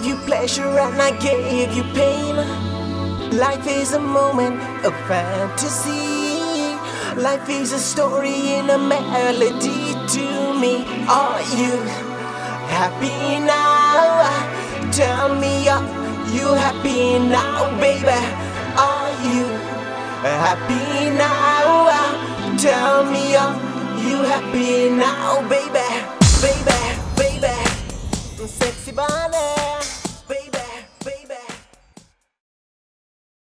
gave you pleasure and I gave you pain. Life is a moment of fantasy. Life is a story in a melody to me. Are you happy now? Tell me, are you happy now, baby? Are you happy now? Tell me, are you happy now, baby?